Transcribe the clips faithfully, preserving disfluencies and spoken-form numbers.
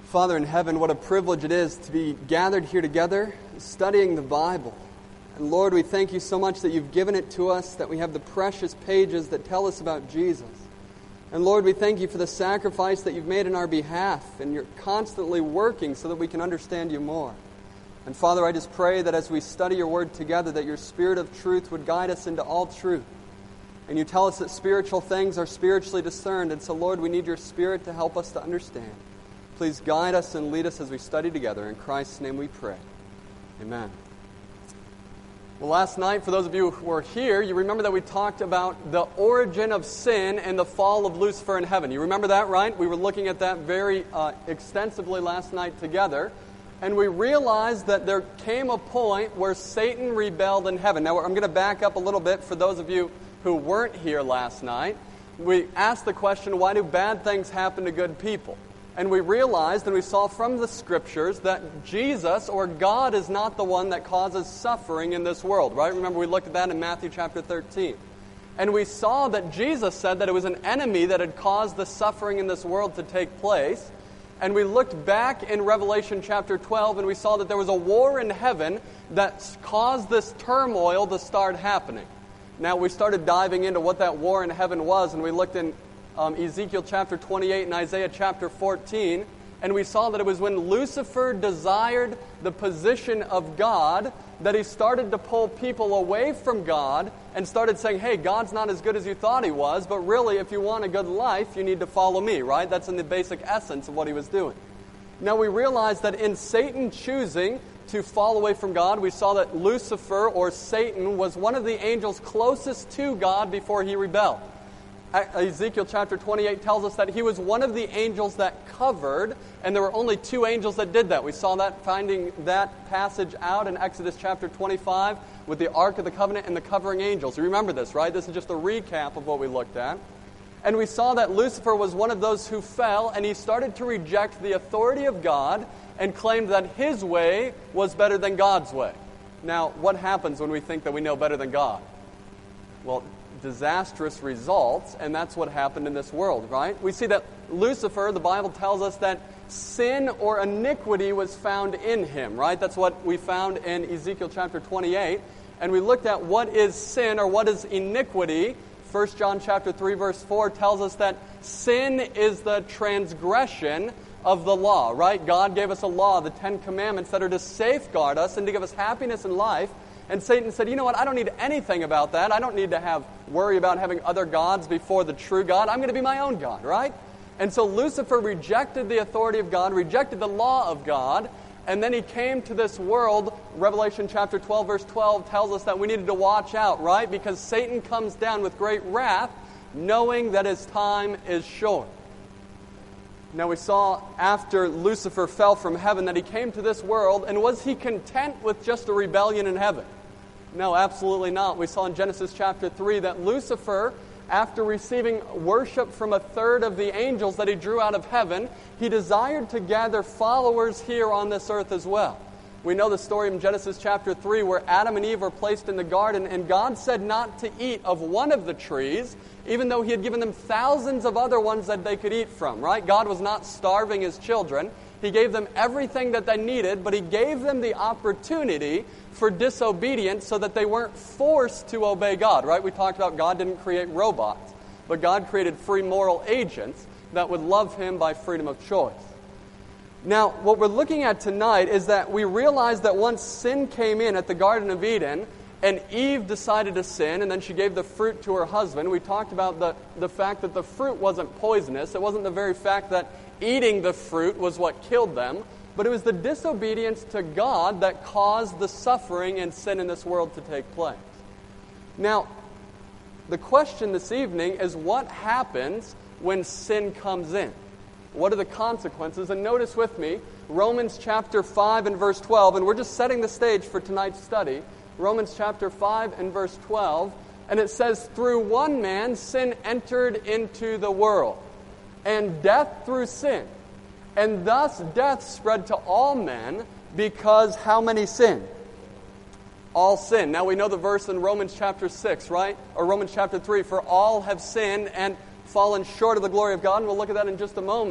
Father in heaven, what a privilege it is to be gathered here together, studying the Bible. And Lord, we thank you so much that you've given it to us, that we have the precious pages that tell us about Jesus. And Lord, we thank you for the sacrifice that you've made in our behalf, and you're constantly working so that we can understand you more. And Father, I just pray that as we study your word together, that your Spirit of truth would guide us into all truth. And you tell us that spiritual things are spiritually discerned, and so Lord, we need your Spirit to help us to understand. Please guide us and lead us as we study together. In Christ's name we pray. Amen. Well, last night, for those of you who were here, you remember that we talked about the origin of sin and the fall of Lucifer in heaven. You remember that, right? We were looking at that very uh, extensively last night together. And we realized that there came a point where Satan rebelled in heaven. Now, I'm going to back up a little bit for those of you who weren't here last night. We asked the question, why do bad things happen to good people? And we realized and we saw from the Scriptures that Jesus or God is not the one that causes suffering in this world, right? Remember we looked at that in Matthew chapter thirteen. And we saw that Jesus said that it was an enemy that had caused the suffering in this world to take place. And we looked back in Revelation chapter twelve and we saw that there was a war in heaven that caused this turmoil to start happening. Now we started diving into what that war in heaven was, and we looked in Um, Ezekiel chapter twenty-eight and Isaiah chapter fourteen, and we saw that it was when Lucifer desired the position of God that he started to pull people away from God and started saying, hey, God's not as good as you thought he was, but really if you want a good life, you need to follow me, right? That's in the basic essence of what he was doing. Now we realize that in Satan choosing to fall away from God, we saw that Lucifer or Satan was one of the angels closest to God before he rebelled. Ezekiel chapter twenty-eight tells us that he was one of the angels that covered, and there were only two angels that did that. We saw that, finding that passage out in Exodus chapter twenty-five with the Ark of the Covenant and the covering angels. You remember this, right? This is just a recap of what we looked at. And we saw that Lucifer was one of those who fell, and he started to reject the authority of God and claimed that his way was better than God's way. Now, what happens when we think that we know better than God? Well, disastrous results, and that's what happened in this world, right? We see that Lucifer, the Bible tells us that sin or iniquity was found in him, right? That's what we found in Ezekiel chapter twenty-eight. And we looked at what is sin or what is iniquity. First John chapter three verse four tells us that sin is the transgression of the law, right? God gave us a law, the Ten Commandments, that are to safeguard us and to give us happiness in life. And Satan said, you know what, I don't need anything about that. I don't need to have worry about having other gods before the true God. I'm going to be my own God, right? And so Lucifer rejected the authority of God, rejected the law of God, and then he came to this world. Revelation chapter twelve, verse twelve tells us that we needed to watch out, right? Because Satan comes down with great wrath, knowing that his time is short. Now we saw after Lucifer fell from heaven that he came to this world, and was he content with just a rebellion in heaven? No, absolutely not. We saw in Genesis chapter three that Lucifer, after receiving worship from a third of the angels that he drew out of heaven, he desired to gather followers here on this earth as well. We know the story in Genesis chapter three where Adam and Eve were placed in the garden, and God said not to eat of one of the trees, even though he had given them thousands of other ones that they could eat from, right? God was not starving his children. He gave them everything that they needed, but he gave them the opportunity for disobedience so that they weren't forced to obey God, right? We talked about God didn't create robots, but God created free moral agents that would love him by freedom of choice. Now, what we're looking at tonight is that we realize that once sin came in at the Garden of Eden, and Eve decided to sin, and then she gave the fruit to her husband. We talked about the, the fact that the fruit wasn't poisonous. It wasn't the very fact that eating the fruit was what killed them, but it was the disobedience to God that caused the suffering and sin in this world to take place. Now, the question this evening is, what happens when sin comes in? What are the consequences? And notice with me, Romans chapter five and verse twelve, and we're just setting the stage for tonight's study. Romans chapter five and verse twelve, and it says, through one man sin entered into the world, and death through sin. And thus death spread to all men, because how many sinned? All sin. Now we know the verse in Romans chapter six, right? Or Romans chapter three, for all have sinned and fallen short of the glory of God, and we'll look at that in just a moment.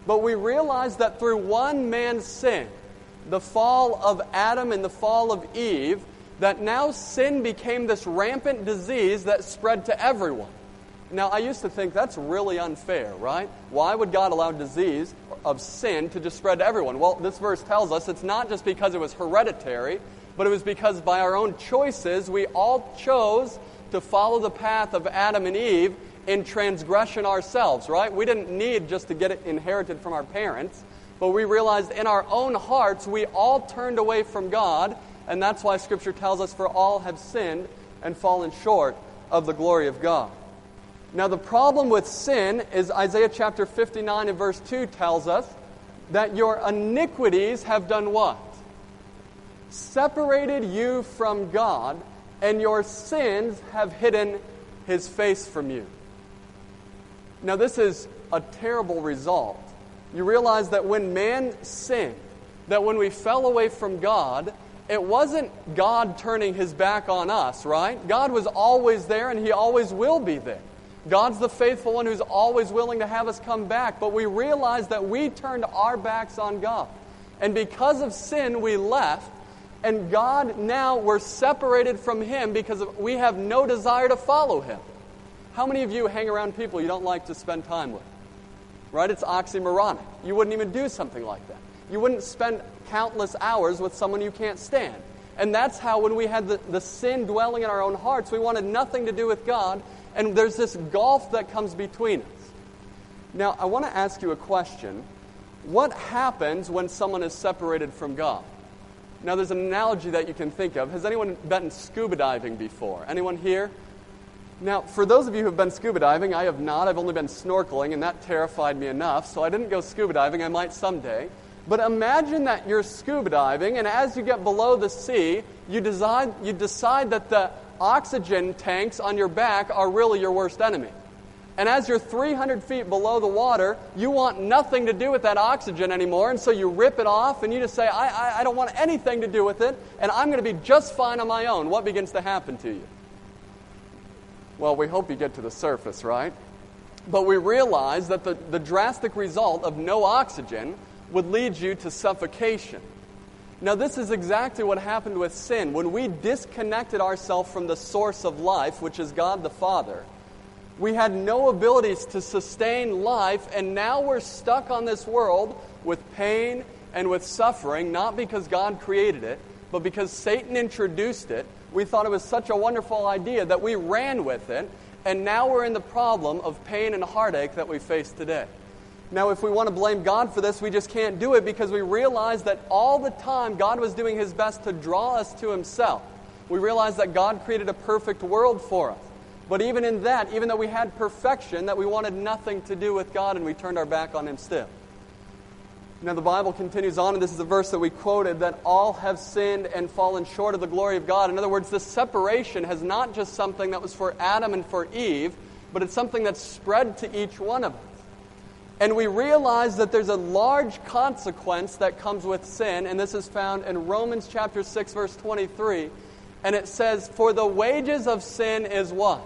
But we realize that through one man's sin, the fall of Adam and the fall of Eve, that now sin became this rampant disease that spread to everyone. Now, I used to think that's really unfair, right? Why would God allow disease of sin to just spread to everyone? Well, this verse tells us it's not just because it was hereditary, but it was because by our own choices, we all chose to follow the path of Adam and Eve in transgression ourselves, right? We didn't need just to get it inherited from our parents, but we realized in our own hearts, we all turned away from God, and that's why Scripture tells us, for all have sinned and fallen short of the glory of God. Now, the problem with sin is Isaiah chapter fifty-nine and verse two tells us that your iniquities have done what? Separated you from God, and your sins have hidden His face from you. Now, this is a terrible result. You realize that when man sinned, that when we fell away from God, it wasn't God turning His back on us, right? God was always there, and He always will be there. God's the faithful one who's always willing to have us come back, but we realize that we turned our backs on God. And because of sin, we left, and God, now we're separated from Him because of, we have no desire to follow Him. How many of you hang around people you don't like to spend time with? Right? It's oxymoronic. You wouldn't even do something like that. You wouldn't spend countless hours with someone you can't stand. And that's how when we had the, the sin dwelling in our own hearts, we wanted nothing to do with God, and there's this gulf that comes between us. Now, I want to ask you a question. What happens when someone is separated from God? Now, there's an analogy that you can think of. Has anyone been scuba diving before? Anyone here? Now, for those of you who have been scuba diving, I have not. I've only been snorkeling, and that terrified me enough, so I didn't go scuba diving. I might someday. But imagine that you're scuba diving, and as you get below the sea, you decide, you decide that the oxygen tanks on your back are really your worst enemy. And as you're three hundred feet below the water, you want nothing to do with that oxygen anymore, and so you rip it off, and you just say, I, I, I don't want anything to do with it, and I'm going to be just fine on my own. What begins to happen to you? Well, we hope you get to the surface, right? But we realize that the, the drastic result of no oxygen would lead you to suffocation. Now, this is exactly what happened with sin. When we disconnected ourselves from the source of life, which is God the Father, we had no abilities to sustain life, and now we're stuck on this world with pain and with suffering, not because God created it, but because Satan introduced it. We thought it was such a wonderful idea that we ran with it, and now we're in the problem of pain and heartache that we face today. Now, if we want to blame God for this, we just can't do it because we realize that all the time God was doing His best to draw us to Himself. We realize that God created a perfect world for us. But even in that, even though we had perfection, that we wanted nothing to do with God and we turned our back on Him still. Now, the Bible continues on, and this is a verse that we quoted, that all have sinned and fallen short of the glory of God. In other words, this separation has not just something that was for Adam and for Eve, but it's something that's spread to each one of us. And we realize that there's a large consequence that comes with sin, and this is found in Romans chapter six, verse twenty-three. And it says, for the wages of sin is what?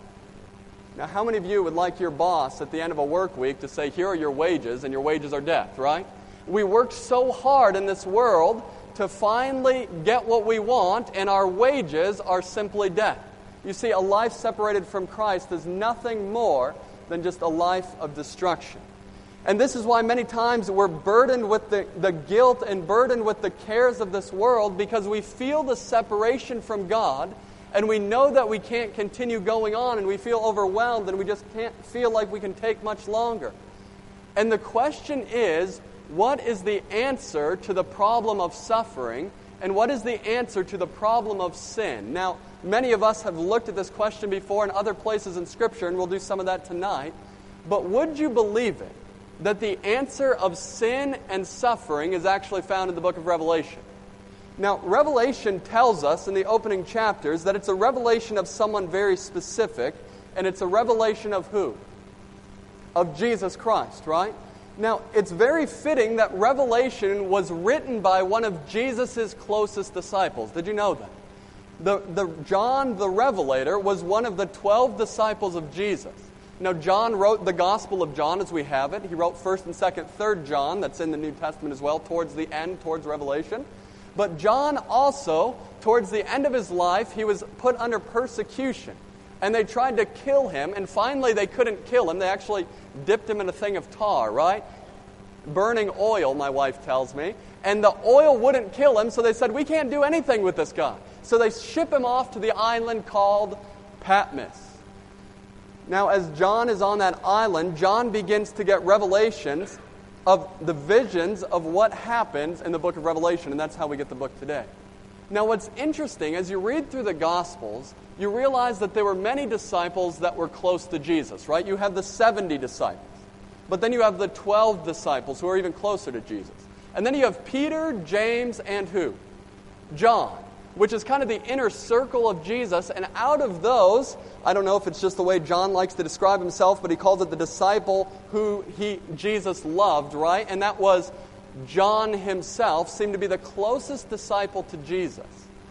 Now, how many of you would like your boss at the end of a work week to say, here are your wages, and your wages are death, right? We work so hard in this world to finally get what we want, and our wages are simply death. You see, a life separated from Christ is nothing more than just a life of destruction. And this is why many times we're burdened with the, the guilt and burdened with the cares of this world, because we feel the separation from God, and we know that we can't continue going on, and we feel overwhelmed, and we just can't feel like we can take much longer. And the question is, what is the answer to the problem of suffering, and what is the answer to the problem of sin? Now, many of us have looked at this question before in other places in Scripture, and we'll do some of that tonight. But would you believe it, that the answer of sin and suffering is actually found in the book of Revelation? Now, Revelation tells us in the opening chapters that it's a revelation of someone very specific, and it's a revelation of who? Of Jesus Christ, right? Now, it's very fitting that Revelation was written by one of Jesus' closest disciples. Did you know that? The, the John the Revelator was one of the twelve disciples of Jesus. Now, John wrote the Gospel of John as we have it. He wrote first and second, third John, that's in the New Testament as well, towards the end, towards Revelation. But John also, towards the end of his life, he was put under persecution. And they tried to kill him, and finally they couldn't kill him. They actually dipped him in a thing of tar, right? Burning oil, my wife tells me. And the oil wouldn't kill him, so they said, we can't do anything with this guy. So they ship him off to the island called Patmos. Now, as John is on that island, John begins to get revelations of the visions of what happens in the book of Revelation, and that's how we get the book today. Now, what's interesting, as you read through the Gospels, you realize that there were many disciples that were close to Jesus, right? You have the seventy disciples, but then you have the twelve disciples who are even closer to Jesus. And then you have Peter, James, and who? John, which is kind of the inner circle of Jesus. And out of those, I don't know if it's just the way John likes to describe himself, but he calls it the disciple who he Jesus loved, right? And that was John himself, seemed to be the closest disciple to Jesus.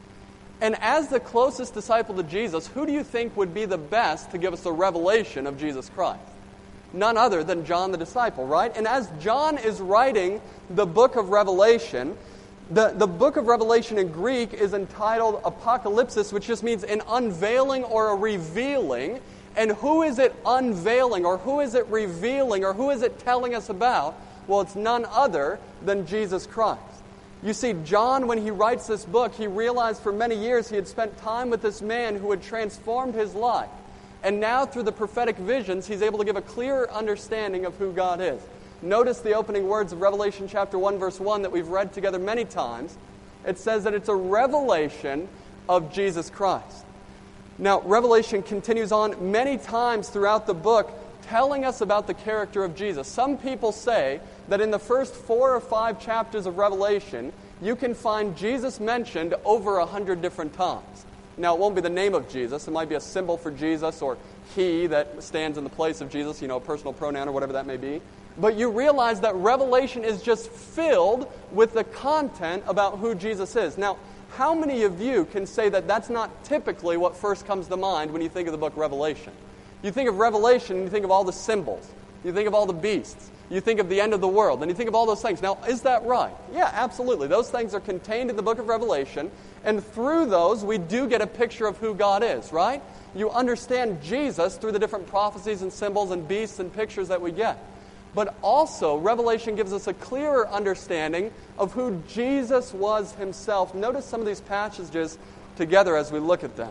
And as the closest disciple to Jesus, who do you think would be the best to give us a revelation of Jesus Christ? None other than John the disciple, right? And as John is writing the book of Revelation, The, the book of Revelation in Greek is entitled Apocalypsis, which just means an unveiling or a revealing. And who is it unveiling, or who is it revealing, or who is it telling us about? Well, it's none other than Jesus Christ. You see, John, when he writes this book, he realized for many years he had spent time with this man who had transformed his life. And now, through the prophetic visions, he's able to give a clearer understanding of who God is. Notice the opening words of Revelation chapter one, verse one that we've read together many times. It says that it's a revelation of Jesus Christ. Now, Revelation continues on many times throughout the book, telling us about the character of Jesus. Some people say that in the first four or five chapters of Revelation, you can find Jesus mentioned over a hundred different times. Now, it won't be the name of Jesus. It might be a symbol for Jesus, or he that stands in the place of Jesus, you know, a personal pronoun or whatever that may be. But you realize that Revelation is just filled with the content about who Jesus is. Now, how many of you can say that that's not typically what first comes to mind when you think of the book Revelation? You think of Revelation and you think of all the symbols. You think of all the beasts. You think of the end of the world. And you think of all those things. Now, is that right? Yeah, absolutely. Those things are contained in the book of Revelation. And through those, we do get a picture of who God is, right? You understand Jesus through the different prophecies and symbols and beasts and pictures that we get. But also, Revelation gives us a clearer understanding of who Jesus was himself. Notice some of these passages together as we look at them.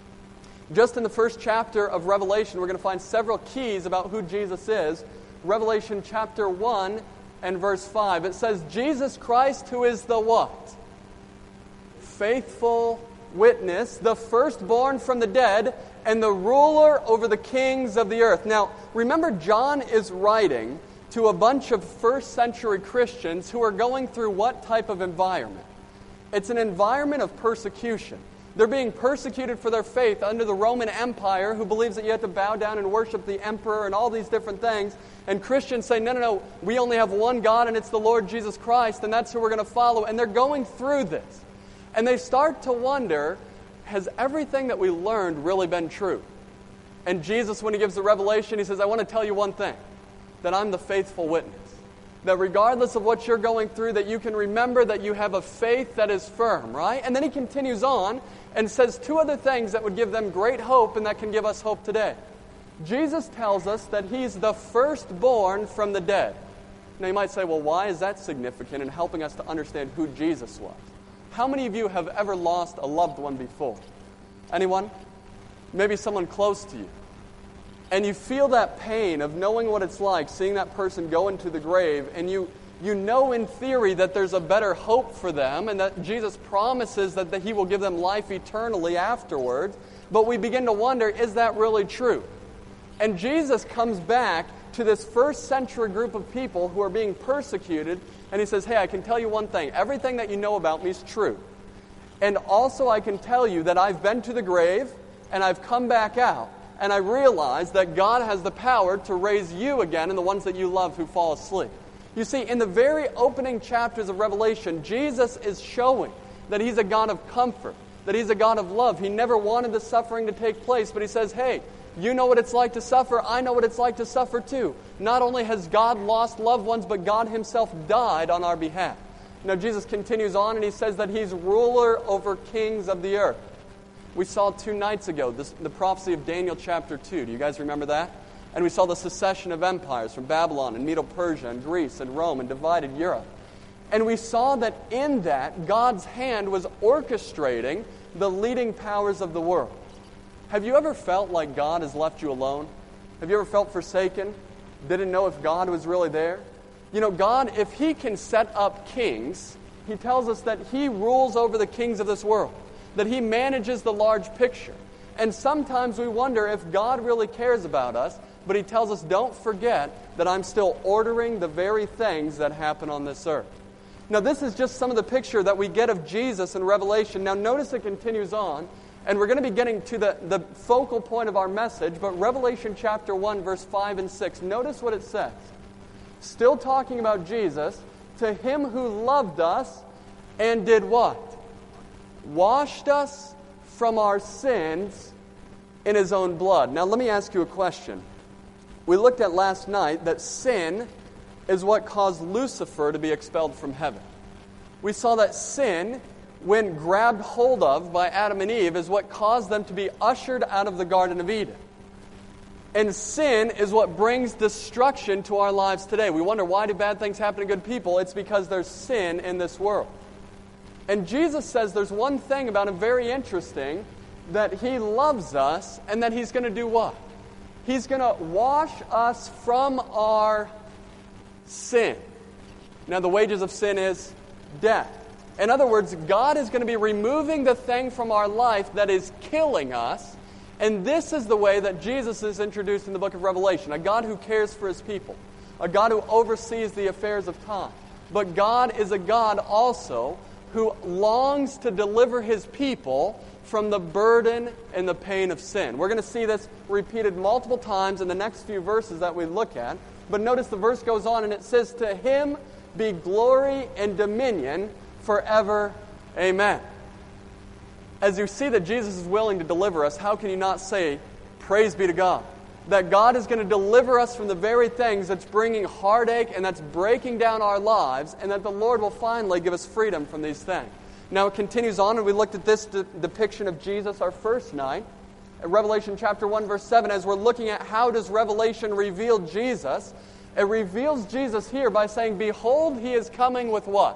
Just in the first chapter of Revelation, we're going to find several keys about who Jesus is. Revelation chapter one and verse five. It says, Jesus Christ, who is the what? Faithful witness, the firstborn from the dead, and the ruler over the kings of the earth. Now, remember, John is writing to a bunch of first century Christians who are going through what type of environment? It's an environment of persecution. They're being persecuted for their faith under the Roman Empire, who believes that you have to bow down and worship the emperor and all these different things. And Christians say, no, no, no, we only have one God, and it's the Lord Jesus Christ, and that's who we're going to follow. And they're going through this. And they start to wonder, has everything that we learned really been true? And Jesus, when he gives the revelation, he says, I want to tell you one thing, that I'm the faithful witness. That regardless of what you're going through, that you can remember that you have a faith that is firm, right? And then he continues on and says two other things that would give them great hope and that can give us hope today. Jesus tells us that he's the firstborn from the dead. Now you might say, well, why is that significant in helping us to understand who Jesus was? How many of you have ever lost a loved one before? Anyone? Maybe someone close to you. And you feel that pain of knowing what it's like, seeing that person go into the grave, and you, you know in theory that there's a better hope for them, and that Jesus promises that, that he will give them life eternally afterwards. But we begin to wonder, is that really true? And Jesus comes back to this first century group of people who are being persecuted, and he says, hey, I can tell you one thing. Everything that you know about me is true. And also I can tell you that I've been to the grave, and I've come back out. And I realize that God has the power to raise you again and the ones that you love who fall asleep. You see, in the very opening chapters of Revelation, Jesus is showing that he's a God of comfort, that he's a God of love. He never wanted the suffering to take place, but he says, hey, You know what it's like to suffer. I know what it's like to suffer too. Not only has God lost loved ones, but God himself died on our behalf. Now, Jesus continues on and he says that he's ruler over kings of the earth. We saw two nights ago this, the prophecy of Daniel chapter two. Do you guys remember that? And we saw the secession of empires from Babylon and Medo-Persia and Greece and Rome and divided Europe. And we saw that in that, God's hand was orchestrating the leading powers of the world. Have you ever felt like God has left you alone? Have you ever felt forsaken? Didn't know if God was really there? You know, God, if he can set up kings, he tells us that he rules over the kings of this world, that he manages the large picture. And sometimes we wonder if God really cares about us, but he tells us, don't forget that I'm still ordering the very things that happen on this earth. Now, this is just some of the picture that we get of Jesus in Revelation. Now, notice it continues on, and we're going to be getting to the, the focal point of our message, but Revelation chapter one, verse five and six, notice what it says. Still talking about Jesus, to him who loved us and did what? Washed us from our sins in his own blood. Now, let me ask you a question. We looked at last night that sin is what caused Lucifer to be expelled from heaven. We saw that sin, when grabbed hold of by Adam and Eve, is what caused them to be ushered out of the Garden of Eden. And sin is what brings destruction to our lives today. We wonder, why do bad things happen to good people? It's because there's sin in this world. And Jesus says there's one thing about him very interesting, that he loves us and that he's going to do what? He's going to wash us from our sin. Now, the wages of sin is death. In other words, God is going to be removing the thing from our life that is killing us. And this is the way that Jesus is introduced in the book of Revelation. A God who cares for his people. A God who oversees the affairs of time. But God is a God also who longs to deliver his people from the burden and the pain of sin. We're going to see this repeated multiple times in the next few verses that we look at. But notice the verse goes on and it says, to him be glory and dominion forever. Amen. As you see that Jesus is willing to deliver us, how can you not say, praise be to God? That God is going to deliver us from the very things that's bringing heartache and that's breaking down our lives, and that the Lord will finally give us freedom from these things. Now it continues on, and we looked at this de- depiction of Jesus our first night, at Revelation chapter one, verse seven, as we're looking at how does Revelation reveal Jesus. It reveals Jesus here by saying, behold, he is coming with what?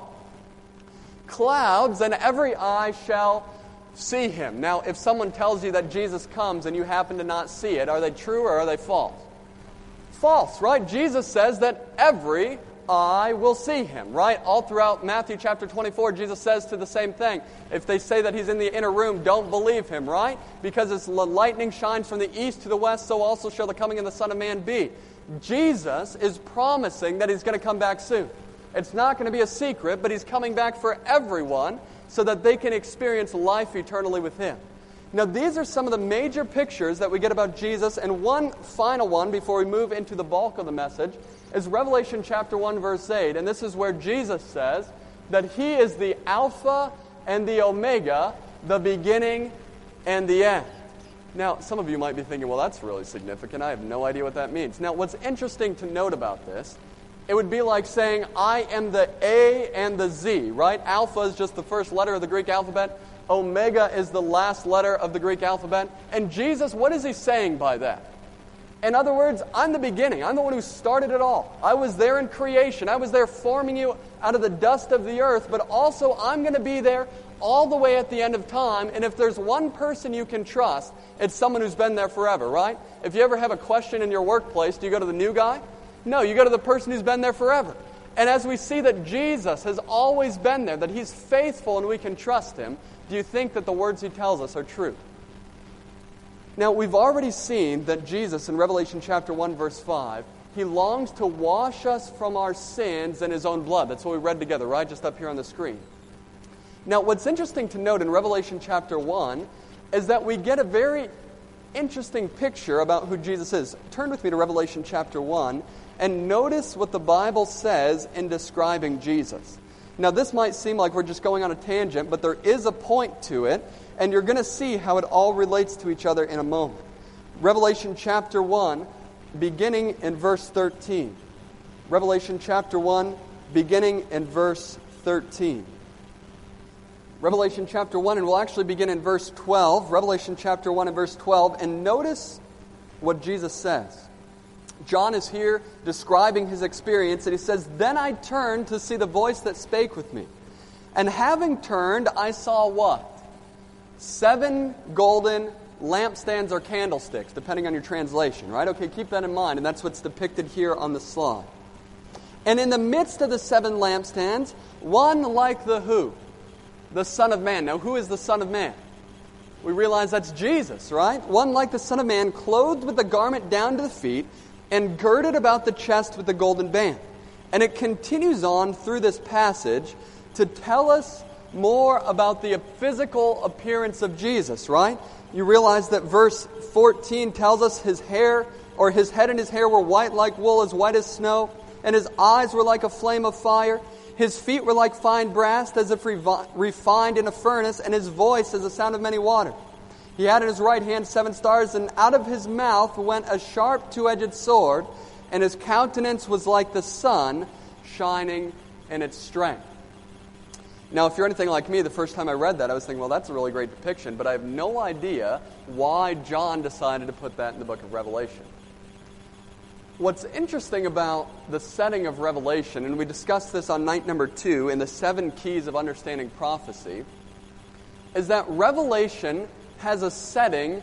Clouds, and every eye shall see him. Now, if someone tells you that Jesus comes and you happen to not see it, are they true or are they false? False, right? Jesus says that every eye will see him, right? All throughout Matthew chapter twenty-four, Jesus says to the same thing. If they say that he's in the inner room, don't believe him, right? Because as the lightning shines from the east to the west, so also shall the coming of the Son of Man be. Jesus is promising that he's going to come back soon. It's not going to be a secret, but he's coming back for everyone so that they can experience life eternally with him. Now, these are some of the major pictures that we get about Jesus, and one final one before we move into the bulk of the message is Revelation chapter one, verse eight, and this is where Jesus says that he is the Alpha and the Omega, the beginning and the end. Now, some of you might be thinking, well, that's really significant. I have no idea what that means. Now, what's interesting to note about this, it would be like saying, I am the A and the Z, right? Alpha is just the first letter of the Greek alphabet. Omega is the last letter of the Greek alphabet. And Jesus, what is he saying by that? In other words, I'm the beginning. I'm the one who started it all. I was there in creation. I was there forming you out of the dust of the earth. But also, I'm going to be there all the way at the end of time. And if there's one person you can trust, it's someone who's been there forever, right? If you ever have a question in your workplace, do you go to the new guy? No, you go to the person who's been there forever. And as we see that Jesus has always been there, that he's faithful and we can trust him, do you think that the words he tells us are true? Now, we've already seen that Jesus, in Revelation chapter one, verse five, he longs to wash us from our sins in his own blood. That's what we read together, right? Just up here on the screen. Now, what's interesting to note in Revelation chapter one is that we get a very interesting picture about who Jesus is. Turn with me to Revelation chapter one and notice what the Bible says in describing Jesus. Now, this might seem like we're just going on a tangent, but there is a point to it, and you're going to see how it all relates to each other in a moment. Revelation chapter one, beginning in verse thirteen. Revelation chapter one, beginning in verse thirteen. Revelation chapter one, and we'll actually begin in verse twelve. Revelation chapter one and verse twelve. And notice what Jesus says. John is here describing his experience, and he says, "Then I turned to see the voice that spake with me. And having turned, I saw" what? Seven golden lampstands or candlesticks, depending on your translation, right? Okay, keep that in mind, and that's what's depicted here on the slide. "And in the midst of the seven lampstands, one like the who? The Son of Man." Now, who is the Son of Man? We realize that's Jesus, right? "One like the Son of Man, clothed with a garment down to the feet, and girded about the chest with a golden band." And it continues on through this passage to tell us more about the physical appearance of Jesus, right? You realize that verse fourteen tells us his hair, or his head and his hair were white like wool, as white as snow, and his eyes were like a flame of fire. His feet were like fine brass, as if revi- refined in a furnace, and his voice as the sound of many waters. He had in his right hand seven stars, and out of his mouth went a sharp two-edged sword, and his countenance was like the sun shining in its strength. Now, if you're anything like me, the first time I read that, I was thinking, well, that's a really great depiction, but I have no idea why John decided to put that in the book of Revelation. What's interesting about the setting of Revelation, and we discussed this on night number two in the seven keys of understanding prophecy, is that Revelation has a setting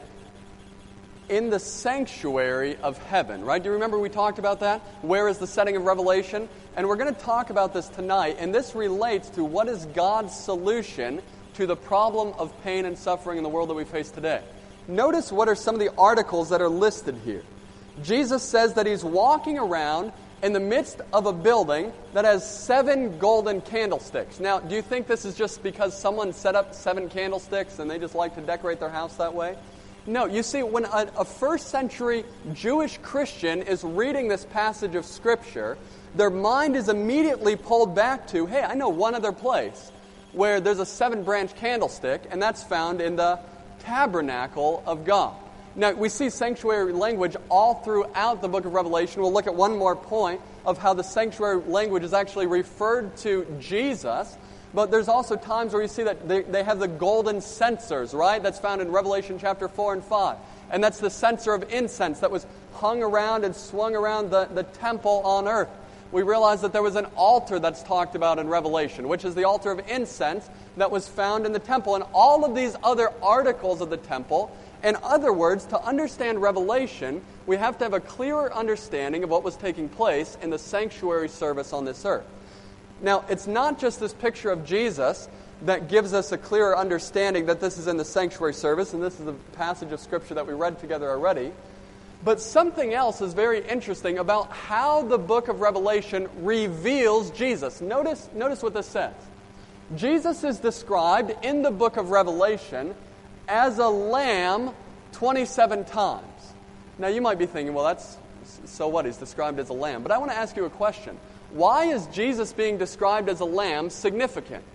in the sanctuary of heaven, right? Do you remember we talked about that? Where is the setting of Revelation? And we're going to talk about this tonight, and this relates to what is God's solution to the problem of pain and suffering in the world that we face today. Notice what are some of the articles that are listed here. Jesus says that he's walking around in the midst of a building that has seven golden candlesticks. Now, do you think this is just because someone set up seven candlesticks and they just like to decorate their house that way? No, you see, when a, a first century Jewish Christian is reading this passage of Scripture, their mind is immediately pulled back to, hey, I know one other place where there's a seven-branch candlestick, and that's found in the tabernacle of God. Now, we see sanctuary language all throughout the book of Revelation. We'll look at one more point of how the sanctuary language is actually referred to Jesus. But there's also times where you see that they, they have the golden censers, right? That's found in Revelation chapter four and five. And that's the censer of incense that was hung around and swung around the, the temple on earth. We realize that there was an altar that's talked about in Revelation, which is the altar of incense that was found in the temple. And all of these other articles of the temple. In other words, to understand Revelation, we have to have a clearer understanding of what was taking place in the sanctuary service on this earth. Now, it's not just this picture of Jesus that gives us a clearer understanding that this is in the sanctuary service, and this is a passage of Scripture that we read together already, but something else is very interesting about how the book of Revelation reveals Jesus. Notice, notice what this says. Jesus is described in the book of Revelation as a lamb twenty-seven times. Now, you might be thinking, well, that's, so what? He's described as a lamb. But I want to ask you a question. Why is Jesus being described as a lamb significant?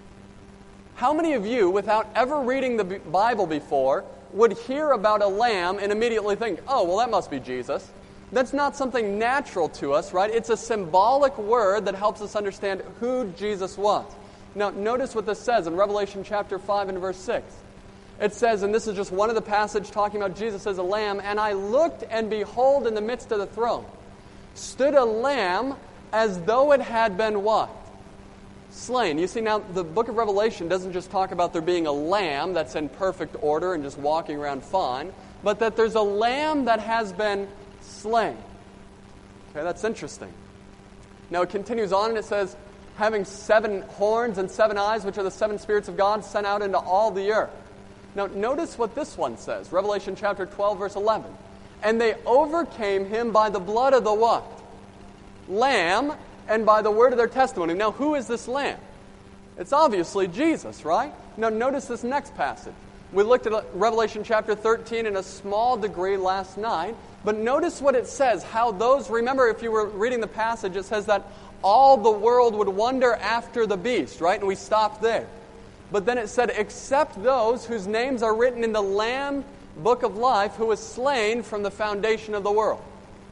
How many of you, without ever reading the Bible before, would hear about a lamb and immediately think, oh, well, that must be Jesus? That's not something natural to us, right? It's a symbolic word that helps us understand who Jesus was. Now, notice what this says in Revelation chapter five and verse six. It says, and this is just one of the passages talking about Jesus as a lamb, and I looked, and behold, in the midst of the throne stood a lamb as though it had been what? Slain. You see, now, the book of Revelation doesn't just talk about there being a lamb that's in perfect order and just walking around fine, but that there's a lamb that has been slain. Okay, that's interesting. Now, it continues on, and it says, having seven horns and seven eyes, which are the seven spirits of God sent out into all the earth. Now, notice what this one says. Revelation chapter twelve, verse eleven. And they overcame him by the blood of the what? Lamb, and by the word of their testimony. Now, who is this lamb? It's obviously Jesus, right? Now, notice this next passage. We looked at Revelation chapter thirteen in a small degree last night, but notice what it says, how those, remember if you were reading the passage, it says that all the world would wonder after the beast, right? And we stopped there. But then it said, except those whose names are written in the Lamb book of life who was slain from the foundation of the world.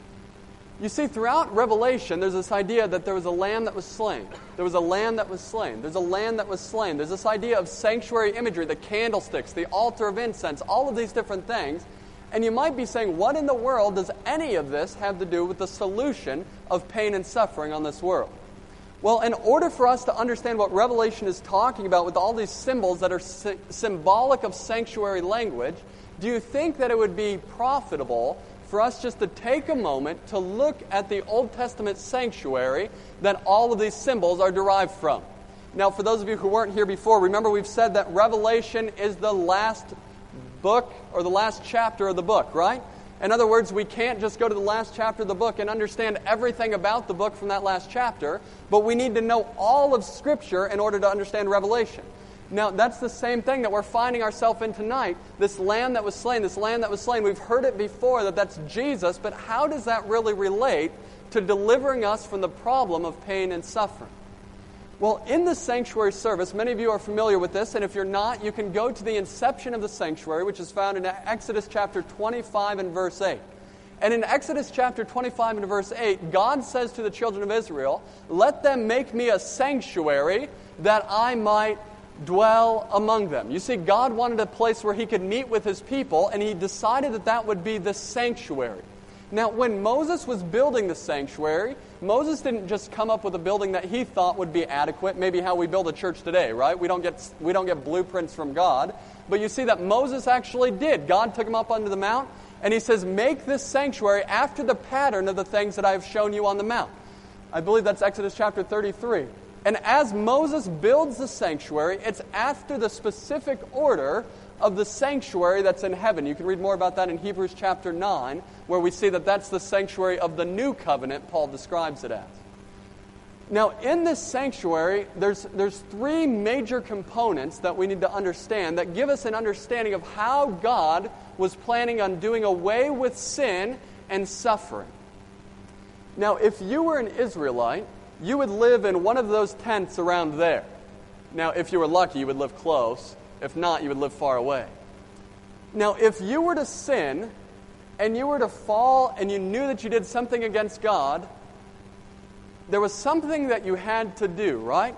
You see, throughout Revelation, there's this idea that there was a lamb that was slain. There was a lamb that was slain. There's a lamb that was slain. There's this idea of sanctuary imagery, the candlesticks, the altar of incense, all of these different things. And you might be saying, what in the world does any of this have to do with the solution of pain and suffering on this world? Well, in order for us to understand what Revelation is talking about with all these symbols that are sy- symbolic of sanctuary language, do you think that it would be profitable for us just to take a moment to look at the Old Testament sanctuary that all of these symbols are derived from? Now, for those of you who weren't here before, remember we've said that Revelation is the last book or the last chapter of the book, right? In other words, we can't just go to the last chapter of the book and understand everything about the book from that last chapter, but we need to know all of Scripture in order to understand Revelation. Now, that's the same thing that we're finding ourselves in tonight. This lamb that was slain, this lamb that was slain, we've heard it before that that's Jesus, but how does that really relate to delivering us from the problem of pain and suffering? Well, in the sanctuary service, many of you are familiar with this, and if you're not, you can go to the inception of the sanctuary, which is found in Exodus chapter twenty-five and verse eight. And in Exodus chapter twenty-five and verse eight, God says to the children of Israel, "Let them make me a sanctuary that I might dwell among them." You see, God wanted a place where He could meet with His people, and He decided that that would be the sanctuary. Now, when Moses was building the sanctuary, Moses didn't just come up with a building that he thought would be adequate, maybe how we build a church today, right? We don't get we don't get blueprints from God. But you see that Moses actually did. God took him up onto the mount, and He says, "Make this sanctuary after the pattern of the things that I have shown you on the mount." I believe that's Exodus chapter thirty-three. And as Moses builds the sanctuary, it's after the specific order of the sanctuary that's in heaven. You can read more about that in Hebrews chapter nine, where we see that that's the sanctuary of the new covenant, Paul describes it as. Now, in this sanctuary, there's, there's three major components that we need to understand that give us an understanding of how God was planning on doing away with sin and suffering. Now, if you were an Israelite, you would live in one of those tents around there. Now, if you were lucky, you would live close. If not, you would live far away. Now, if you were to sin, and you were to fall, and you knew that you did something against God, there was something that you had to do, right?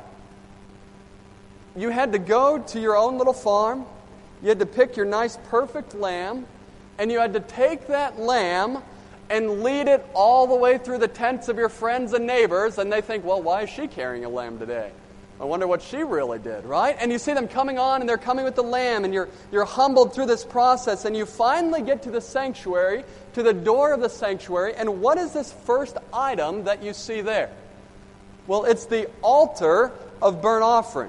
You had to go to your own little farm, you had to pick your nice, perfect lamb, and you had to take that lamb and lead it all the way through the tents of your friends and neighbors, and they think, well, why is she carrying a lamb today? I wonder what she really did, right? And you see them coming on, and they're coming with the lamb, and you're you're humbled through this process, and you finally get to the sanctuary, to the door of the sanctuary, and what is this first item that you see there? Well, it's the altar of burnt offering.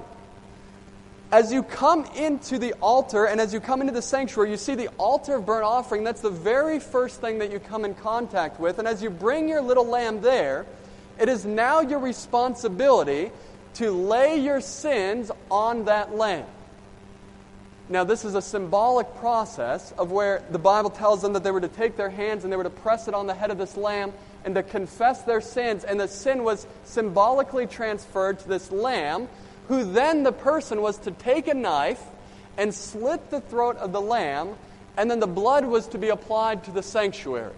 As you come into the altar, and as you come into the sanctuary, you see the altar of burnt offering. That's the very first thing that you come in contact with, and as you bring your little lamb there, it is now your responsibility to lay your sins on that lamb. Now, this is a symbolic process of where the Bible tells them that they were to take their hands and they were to press it on the head of this lamb and to confess their sins, and the sin was symbolically transferred to this lamb, who then the person was to take a knife and slit the throat of the lamb, and then the blood was to be applied to the sanctuary.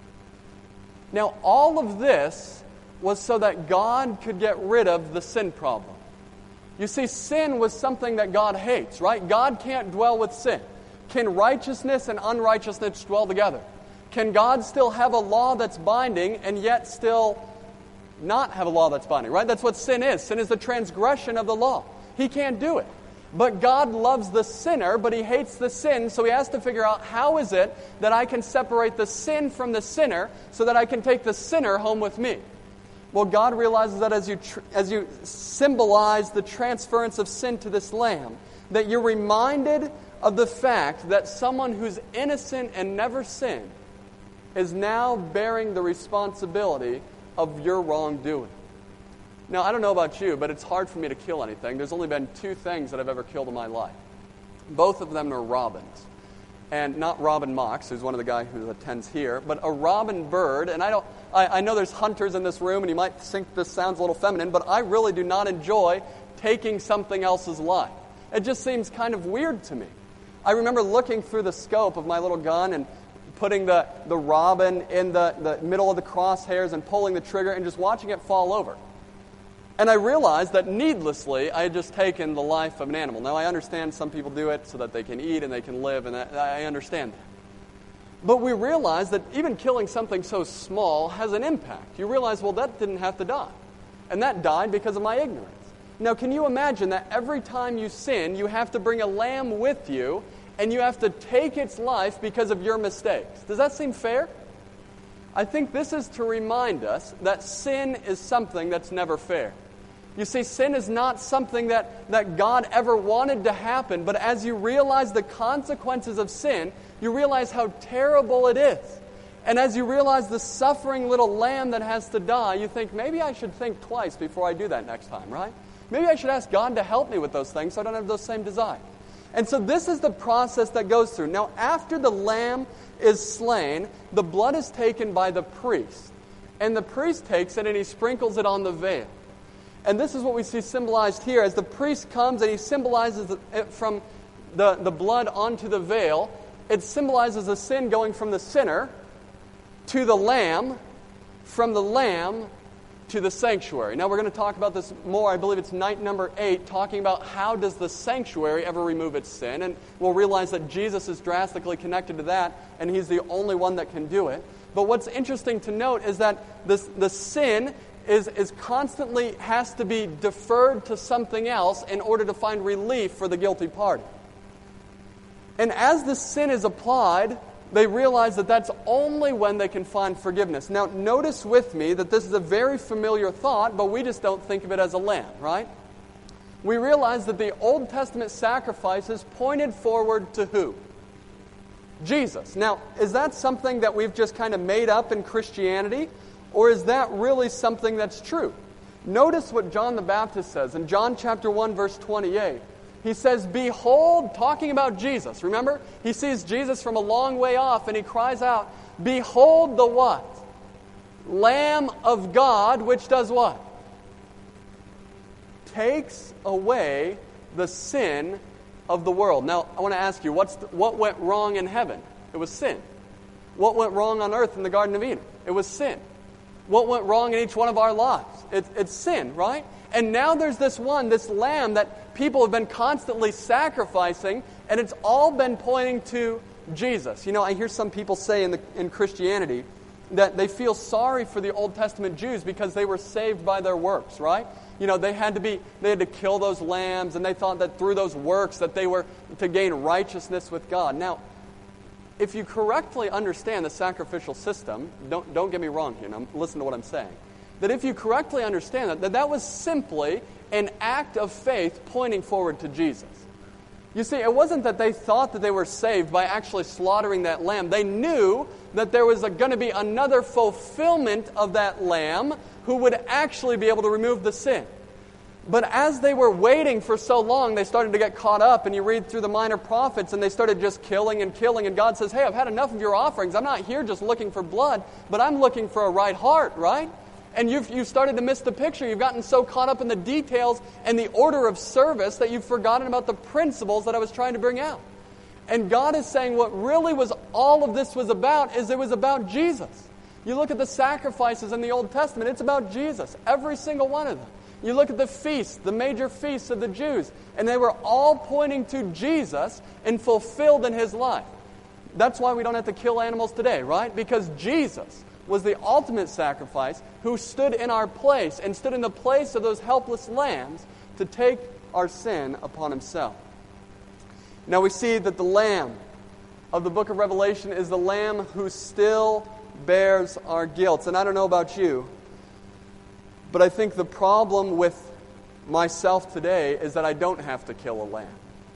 Now, all of this was so that God could get rid of the sin problem. You see, sin was something that God hates, right? God can't dwell with sin. Can righteousness and unrighteousness dwell together? Can God still have a law that's binding and yet still not have a law that's binding, right? That's what sin is. Sin is the transgression of the law. He can't do it. But God loves the sinner, but He hates the sin, so He has to figure out how is it that I can separate the sin from the sinner so that I can take the sinner home with me. Well, God realizes that as you tr- as you symbolize the transference of sin to this lamb, that you're reminded of the fact that someone who's innocent and never sinned is now bearing the responsibility of your wrongdoing. Now, I don't know about you, but it's hard for me to kill anything. There's only been two things that I've ever killed in my life. Both of them are robins. And not Robin Mox, who's one of the guys who attends here, but a robin bird. And I don't. I, I know there's hunters in this room, and you might think this sounds a little feminine, but I really do not enjoy taking something else's life. It just seems kind of weird to me. I remember looking through the scope of my little gun and putting the, the robin in the, the middle of the crosshairs and pulling the trigger and just watching it fall over. And I realized that needlessly, I had just taken the life of an animal. Now, I understand some people do it so that they can eat and they can live, and that, I understand that. But we realize that even killing something so small has an impact. You realize, well, that didn't have to die. And that died because of my ignorance. Now, can you imagine that every time you sin, you have to bring a lamb with you, and you have to take its life because of your mistakes? Does that seem fair? I think this is to remind us that sin is something that's never fair. You see, sin is not something that, that God ever wanted to happen, but as you realize the consequences of sin, you realize how terrible it is. And as you realize the suffering little lamb that has to die, you think, maybe I should think twice before I do that next time, right? Maybe I should ask God to help me with those things so I don't have those same desires. And so this is the process that goes through. Now, after the lamb is slain, the blood is taken by the priest. And the priest takes it and he sprinkles it on the veil. And this is what we see symbolized here. As the priest comes and he symbolizes it from the, the blood onto the veil, it symbolizes the sin going from the sinner to the lamb, from the lamb to the sanctuary. Now we're going to talk about this more. I believe it's night number eight, talking about how does the sanctuary ever remove its sin. And we'll realize that Jesus is drastically connected to that, and he's the only one that can do it. But what's interesting to note is that this, the sin is, is constantly has to be deferred to something else in order to find relief for the guilty party. And as the sin is applied, they realize that that's only when they can find forgiveness. Now, notice with me that this is a very familiar thought, but we just don't think of it as a lamb, right? We realize that the Old Testament sacrifices pointed forward to who? Jesus. Now, is that something that we've just kind of made up in Christianity, or is that really something that's true? Notice what John the Baptist says in John chapter one, verse twenty-eight. He says, behold, talking about Jesus, remember? He sees Jesus from a long way off and he cries out, behold the what? Lamb of God, which does what? Takes away the sin of the world. Now, I want to ask you, what's the, what went wrong in heaven? It was sin. What went wrong on earth in the Garden of Eden? It was sin. What went wrong in each one of our lives? It, it's sin, right? And now there's this one, this lamb that people have been constantly sacrificing, and it's all been pointing to Jesus. You know, I hear some people say in the, in Christianity that they feel sorry for the Old Testament Jews because they were saved by their works, right? You know, they had to be, they had to kill those lambs, and they thought that through those works that they were to gain righteousness with God. Now, if you correctly understand the sacrificial system, don't, don't get me wrong here, now listen to what I'm saying, that if you correctly understand that, that that was simply an act of faith pointing forward to Jesus. You see, it wasn't that they thought that they were saved by actually slaughtering that lamb. They knew that there was going to be another fulfillment of that lamb who would actually be able to remove the sin. But as they were waiting for so long, they started to get caught up, and you read through the minor prophets, and they started just killing and killing, and God says, hey, I've had enough of your offerings. I'm not here just looking for blood, but I'm looking for a right heart, right? And you've, you've started to miss the picture. You've gotten so caught up in the details and the order of service that you've forgotten about the principles that I was trying to bring out. And God is saying what really was all of this was about is it was about Jesus. You look at the sacrifices in the Old Testament, it's about Jesus, every single one of them. You look at the feasts, the major feasts of the Jews, and they were all pointing to Jesus and fulfilled in His life. That's why we don't have to kill animals today, right? Because Jesus was the ultimate sacrifice who stood in our place and stood in the place of those helpless lambs to take our sin upon Himself. Now we see that the Lamb of the book of Revelation is the Lamb who still bears our guilt. And I don't know about you, but I think the problem with myself today is that I don't have to kill a lamb.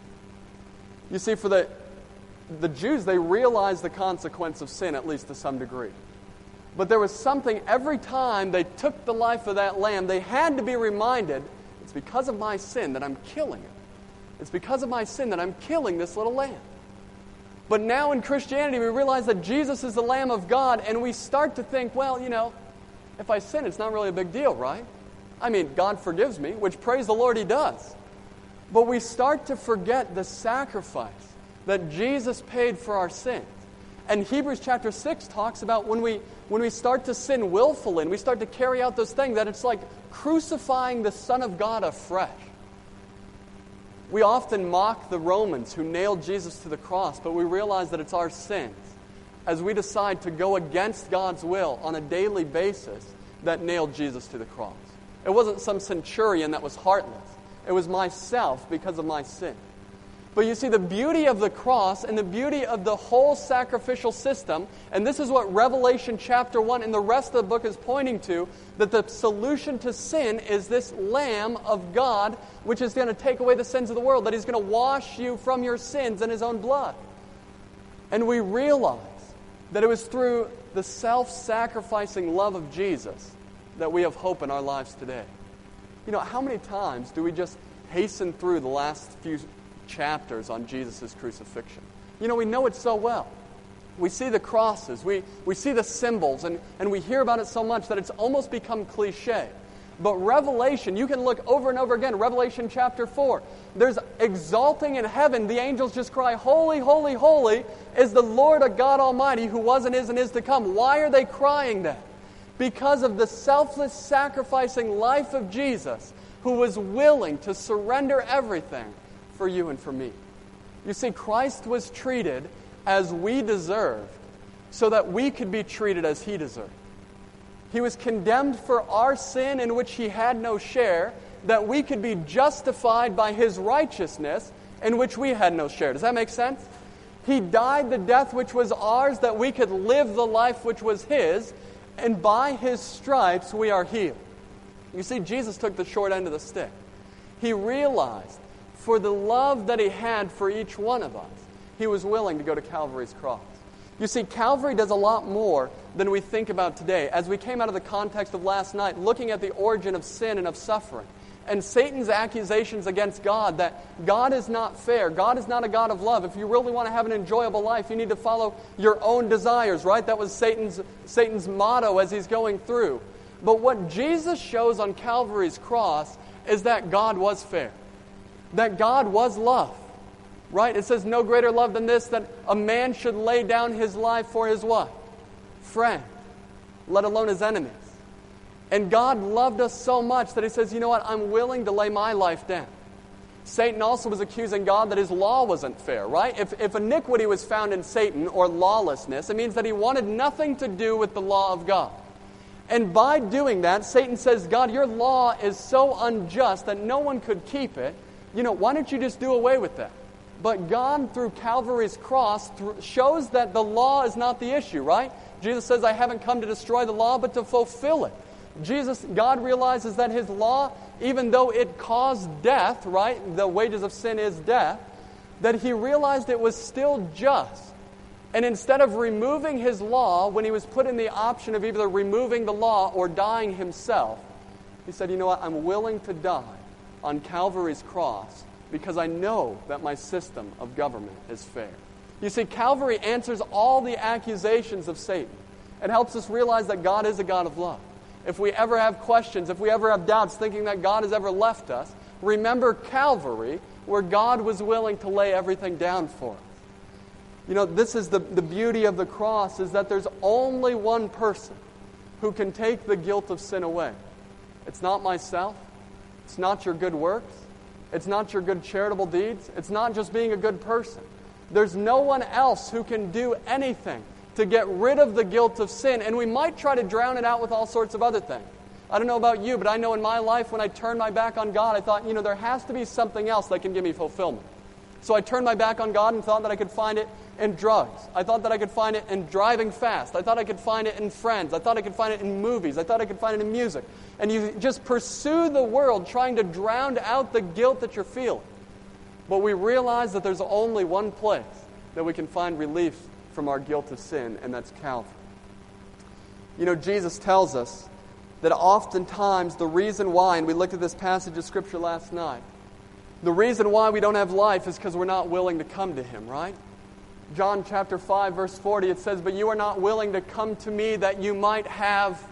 You see, for the, the Jews, they realized the consequence of sin, at least to some degree. But there was something, every time they took the life of that lamb, they had to be reminded, it's because of my sin that I'm killing it. It's because of my sin that I'm killing this little lamb. But now in Christianity, we realize that Jesus is the Lamb of God, and we start to think, well, you know, if I sin, it's not really a big deal, right? I mean, God forgives me, which praise the Lord He does. But we start to forget the sacrifice that Jesus paid for our sins. And Hebrews chapter six talks about when we when we start to sin willfully and we start to carry out those things, that it's like crucifying the Son of God afresh. We often mock the Romans who nailed Jesus to the cross, but we realize that it's our sins, as we decide to go against God's will on a daily basis, that nailed Jesus to the cross. It wasn't some centurion that was heartless. It was myself because of my sin. But you see, the beauty of the cross and the beauty of the whole sacrificial system, and this is what Revelation chapter one and the rest of the book is pointing to, that the solution to sin is this Lamb of God, which is going to take away the sins of the world, that He's going to wash you from your sins in His own blood. And we realize that it was through the self-sacrificing love of Jesus that we have hope in our lives today. You know, how many times do we just hasten through the last few chapters on Jesus' crucifixion? You know, we know it so well. We see the crosses, we, we see the symbols, and, and we hear about it so much that it's almost become cliche. But Revelation, you can look over and over again, Revelation chapter four. There's exalting in heaven. The angels just cry, "Holy, holy, holy is the Lord of God Almighty, who was and is and is to come." Why are they crying that? Because of the selfless, sacrificing life of Jesus, who was willing to surrender everything for you and for me. You see, Christ was treated as we deserved so that we could be treated as He deserved. He was condemned for our sin in which He had no share, that we could be justified by His righteousness in which we had no share. Does that make sense? He died the death which was ours, that we could live the life which was His, and by His stripes we are healed. You see, Jesus took the short end of the stick. He realized, for the love that He had for each one of us, He was willing to go to Calvary's cross. You see, Calvary does a lot more than we think about today. As we came out of the context of last night, looking at the origin of sin and of suffering, and Satan's accusations against God that God is not fair, God is not a God of love. If you really want to have an enjoyable life, you need to follow your own desires, right? That was Satan's, Satan's motto as he's going through. But what Jesus shows on Calvary's cross is that God was fair, that God was love. Right? It says, no greater love than this, that a man should lay down his life for his what? Friend, let alone his enemies. And God loved us so much that He says, you know what, I'm willing to lay my life down. Satan also was accusing God that His law wasn't fair, right? If, if iniquity was found in Satan, or lawlessness, it means that he wanted nothing to do with the law of God. And by doing that, Satan says, God, your law is so unjust that no one could keep it. You know, why don't you just do away with that? But God, through Calvary's cross, th- shows that the law is not the issue, right? Jesus says, I haven't come to destroy the law, but to fulfill it. Jesus, God realizes that His law, even though it caused death, right? The wages of sin is death, that He realized it was still just. And instead of removing His law, when He was put in the option of either removing the law or dying Himself, He said, you know what, I'm willing to die on Calvary's cross, because I know that my system of government is fair. You see, Calvary answers all the accusations of Satan. It helps us realize that God is a God of love. If we ever have questions, if we ever have doubts, thinking that God has ever left us, remember Calvary, where God was willing to lay everything down for us. You know, this is the, the beauty of the cross, is that there's only one person who can take the guilt of sin away. It's not myself. It's not your good works. It's not your good charitable deeds. It's not just being a good person. There's no one else who can do anything to get rid of the guilt of sin. And we might try to drown it out with all sorts of other things. I don't know about you, but I know in my life when I turned my back on God, I thought, you know, there has to be something else that can give me fulfillment. So I turned my back on God and thought that I could find it in drugs. I thought that I could find it in driving fast. I thought I could find it in friends. I thought I could find it in movies. I thought I could find it in music. And you just pursue the world trying to drown out the guilt that you're feeling. But we realize that there's only one place that we can find relief from our guilt of sin, and that's Calvary. You know, Jesus tells us that oftentimes the reason why, and we looked at this passage of Scripture last night, the reason why we don't have life is because we're not willing to come to Him, right? John chapter five, verse forty, it says, but you are not willing to come to me that you might have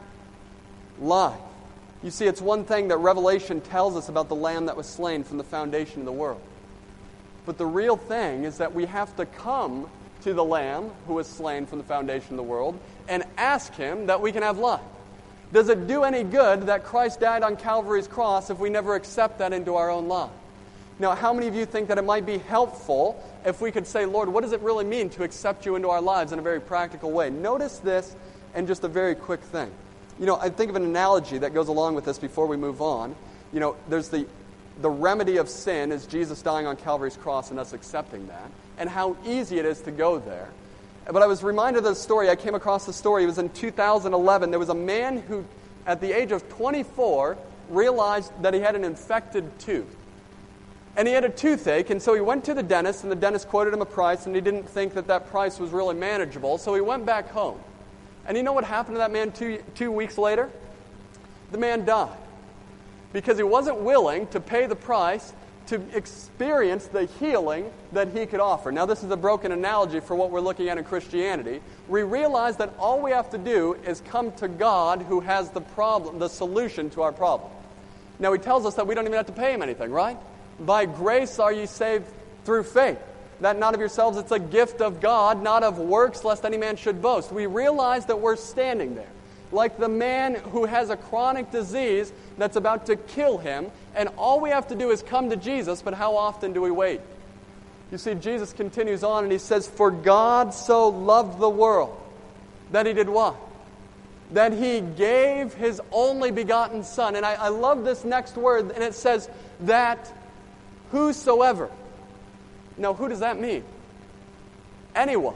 life. You see, it's one thing that Revelation tells us about the Lamb that was slain from the foundation of the world. But the real thing is that we have to come to the Lamb who was slain from the foundation of the world and ask Him that we can have life. Does it do any good that Christ died on Calvary's cross if we never accept that into our own life? Now, how many of you think that it might be helpful if we could say, Lord, what does it really mean to accept you into our lives in a very practical way? Notice this and just a very quick thing. You know, I think of an analogy that goes along with this before we move on. You know, there's the, the remedy of sin is Jesus dying on Calvary's cross and us accepting that, and how easy it is to go there. But I was reminded of the story. I came across the story. It was in two thousand eleven. There was a man who, at the age of twenty-four, realized that he had an infected tooth. And he had a toothache, and so he went to the dentist, and the dentist quoted him a price, and he didn't think that that price was really manageable, so he went back home. And you know what happened to that man two, two weeks later? The man died. Because he wasn't willing to pay the price to experience the healing that he could offer. Now, this is a broken analogy for what we're looking at in Christianity. We realize that all we have to do is come to God who has the problem, the solution to our problem. Now, he tells us that we don't even have to pay Him anything, right? By grace are ye saved through faith. That not of yourselves, it's a gift of God, not of works, lest any man should boast. We realize that we're standing there, like the man who has a chronic disease that's about to kill him, and all we have to do is come to Jesus, but how often do we wait? You see, Jesus continues on and He says, for God so loved the world, that He did what? That He gave His only begotten Son. And I, I love this next word, and it says, that whosoever. Now, who does that mean? Anyone.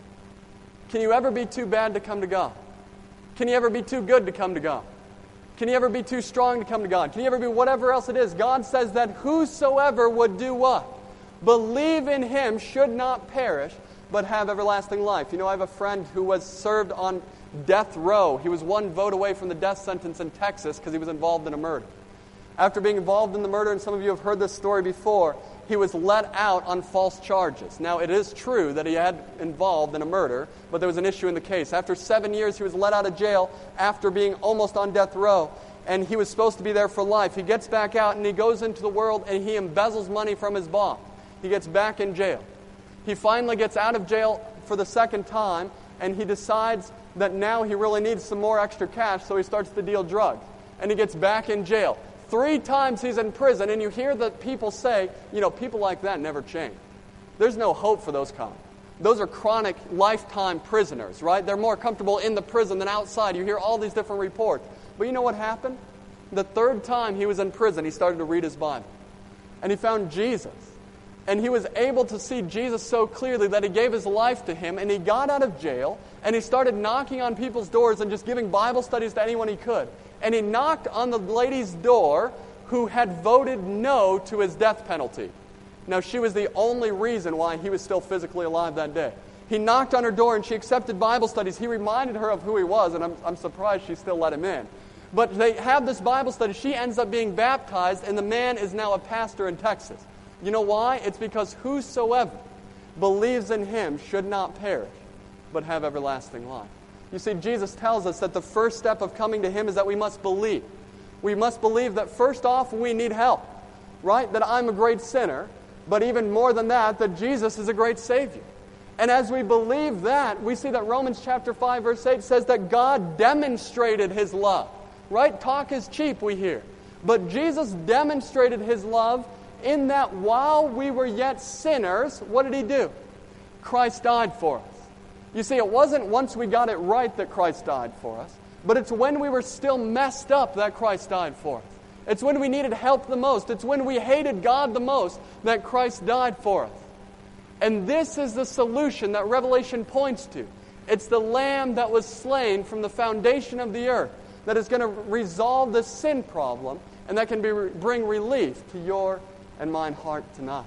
Can you ever be too bad to come to God? Can you ever be too good to come to God? Can you ever be too strong to come to God? Can you ever be whatever else it is? God says that whosoever would do what? Believe in Him should not perish, but have everlasting life. You know, I have a friend who was served on death row. He was one vote away from the death sentence in Texas because he was involved in a murder. After being involved in the murder, and some of you have heard this story before, he was let out on false charges. Now, it is true that he had involved in a murder, but there was an issue in the case. After seven years, he was let out of jail after being almost on death row, and he was supposed to be there for life. He gets back out, and he goes into the world, and he embezzles money from his boss. He gets back in jail. He finally gets out of jail for the second time, and he decides that now he really needs some more extra cash, so he starts to deal drugs. And he gets back in jail. Three times he's in prison, and you hear the people say, you know, people like that never change. There's no hope for those kind. Those are chronic lifetime prisoners, right? They're more comfortable in the prison than outside. You hear all these different reports. But you know what happened? The third time he was in prison, he started to read his Bible. And he found Jesus. And he was able to see Jesus so clearly that he gave his life to Him, and he got out of jail, and he started knocking on people's doors and just giving Bible studies to anyone he could. And he knocked on the lady's door who had voted no to his death penalty. Now, she was the only reason why he was still physically alive that day. He knocked on her door, and she accepted Bible studies. He reminded her of who he was, and I'm, I'm surprised she still let him in. But they have this Bible study. She ends up being baptized, and the man is now a pastor in Texas. You know why? It's because whosoever believes in Him should not perish, but have everlasting life. You see, Jesus tells us that the first step of coming to Him is that we must believe. We must believe that first off, we need help, right? That I'm a great sinner, but even more than that, that Jesus is a great Savior. And as we believe that, we see that Romans chapter five, verse eight says that God demonstrated His love, right? Talk is cheap, we hear. But Jesus demonstrated His love in that while we were yet sinners, what did He do? Christ died for us. You see, it wasn't once we got it right that Christ died for us, but it's when we were still messed up that Christ died for us. It's when we needed help the most. It's when we hated God the most that Christ died for us. And this is the solution that Revelation points to. It's the Lamb that was slain from the foundation of the earth that is going to resolve the sin problem, and that can be, bring relief to your and mine heart tonight.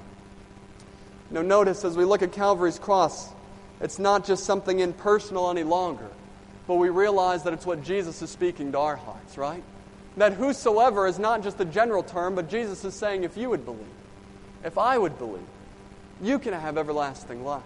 Now notice as we look at Calvary's cross, it's not just something impersonal any longer, but we realize that it's what Jesus is speaking to our hearts, right? That whosoever is not just a general term, but Jesus is saying if you would believe, if I would believe, you can have everlasting life.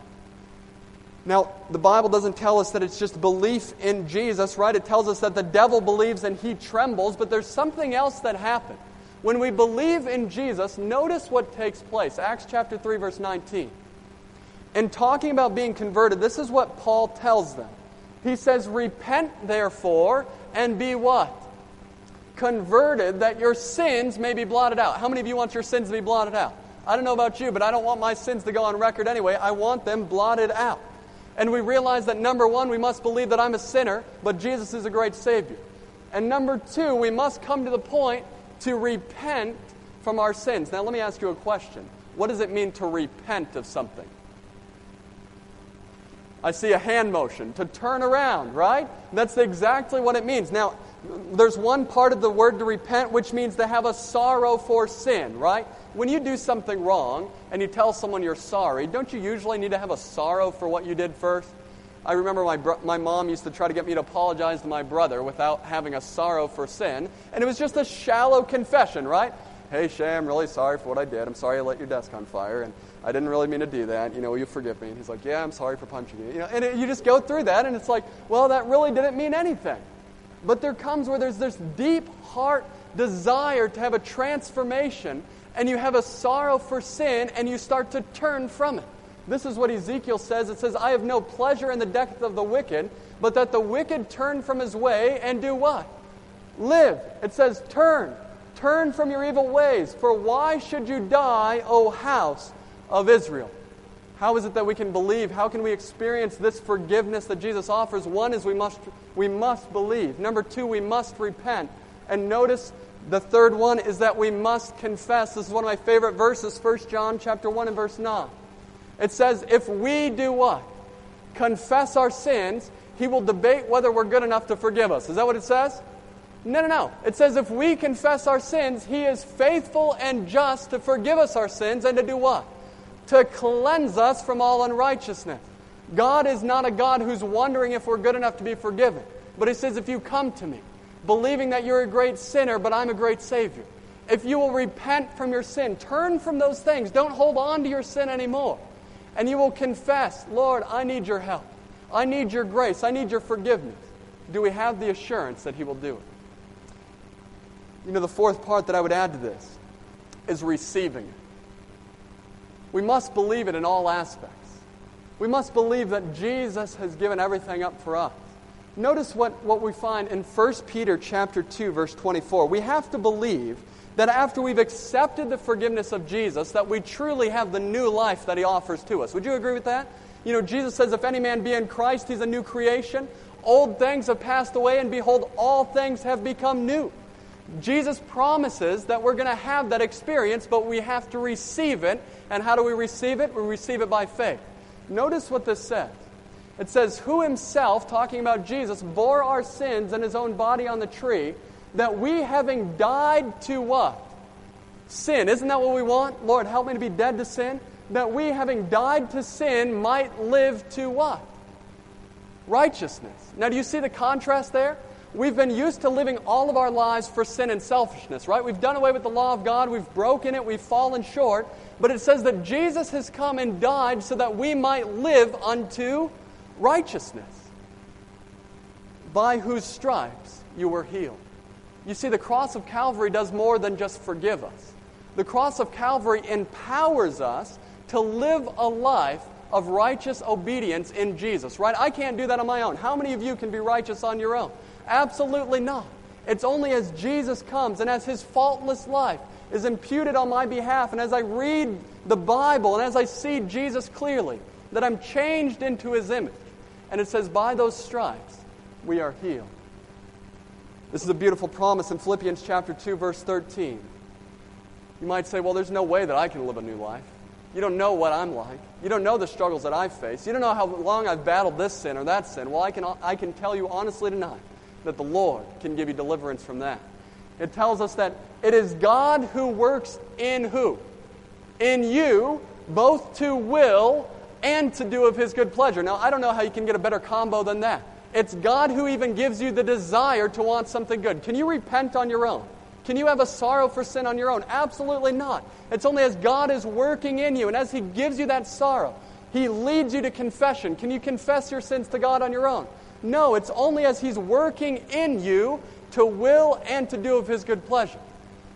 Now, the Bible doesn't tell us that it's just belief in Jesus, right? It tells us that the devil believes and he trembles, but there's something else that happened. When we believe in Jesus, notice what takes place. Acts chapter three, verse nineteen. In talking about being converted, this is what Paul tells them. He says, repent therefore and be what? Converted, that your sins may be blotted out. How many of you want your sins to be blotted out? I don't know about you, but I don't want my sins to go on record anyway. I want them blotted out. And we realize that number one, we must believe that I'm a sinner, but Jesus is a great Savior. And number two, we must come to the point to repent from our sins. Now let me ask you a question. What does it mean to repent of something? I see a hand motion. To turn around, right? That's exactly what it means. Now, there's one part of the word to repent which means to have a sorrow for sin, right? When you do something wrong and you tell someone you're sorry, don't you usually need to have a sorrow for what you did first? I remember my bro- my mom used to try to get me to apologize to my brother without having a sorrow for sin, and it was just a shallow confession, right? Hey, Shay, I'm really sorry for what I did. I'm sorry I lit your desk on fire, and I didn't really mean to do that. You know, will you forgive me? And he's like, yeah, I'm sorry for punching you. You know, and it, you just go through that, and it's like, well, that really didn't mean anything. But there comes where there's this deep heart desire to have a transformation, and you have a sorrow for sin, and you start to turn from it. This is what Ezekiel says. It says, I have no pleasure in the death of the wicked, but that the wicked turn from his way and do what? Live. It says, turn. Turn from your evil ways, for why should you die, O house of Israel? How is it that we can believe? How can we experience this forgiveness that Jesus offers? One is we must we must believe. Number two, we must repent. And notice the third one is that we must confess. This is one of my favorite verses, First John chapter one and verse nine. It says, if we do what? Confess our sins, He will debate whether we're good enough to forgive us. Is that what it says? No, no, no. It says if we confess our sins, He is faithful and just to forgive us our sins and to do what? To cleanse us from all unrighteousness. God is not a God who's wondering if we're good enough to be forgiven. But He says, if you come to me, believing that you're a great sinner, but I'm a great Savior, if you will repent from your sin, turn from those things, don't hold on to your sin anymore, and you will confess, Lord, I need your help. I need your grace. I need your forgiveness. Do we have the assurance that He will do it? You know, the fourth part that I would add to this is receiving it. We must believe it in all aspects. We must believe that Jesus has given everything up for us. Notice what, what we find in First Peter chapter two, verse twenty-four. We have to believe that after we've accepted the forgiveness of Jesus, that we truly have the new life that He offers to us. Would you agree with that? You know, Jesus says, if any man be in Christ, he's a new creation. Old things have passed away, and behold, all things have become new. Jesus promises that we're going to have that experience, but we have to receive it. And how do we receive it? We receive it by faith. Notice what this says. It says, who Himself, talking about Jesus, bore our sins in His own body on the tree, that we, having died to what? Sin. Isn't that what we want? Lord, help me to be dead to sin. That we, having died to sin, might live to what? Righteousness. Now, do you see the contrast there? We've been used to living all of our lives for sin and selfishness, right? We've done away with the law of God. We've broken it. We've fallen short. But it says that Jesus has come and died so that we might live unto righteousness, by whose stripes you were healed. You see, the cross of Calvary does more than just forgive us. The cross of Calvary empowers us to live a life of righteous obedience in Jesus, right? I can't do that on my own. How many of you can be righteous on your own? Absolutely not. It's only as Jesus comes and as His faultless life is imputed on my behalf, and as I read the Bible and as I see Jesus clearly, that I'm changed into His image. And it says, by those stripes we are healed. This is a beautiful promise in Philippians chapter two, verse thirteen. You might say, well, there's no way that I can live a new life. You don't know what I'm like. You don't know the struggles that I've faced. You don't know how long I've battled this sin or that sin. Well, I can, I can tell you honestly tonight that the Lord can give you deliverance from that. It tells us that it is God who works in who? In you, both to will and to do of His good pleasure. Now, I don't know how you can get a better combo than that. It's God who even gives you the desire to want something good. Can you repent on your own? Can you have a sorrow for sin on your own? Absolutely not. It's only as God is working in you and as He gives you that sorrow, He leads you to confession. Can you confess your sins to God on your own? No, it's only as He's working in you to will and to do of His good pleasure.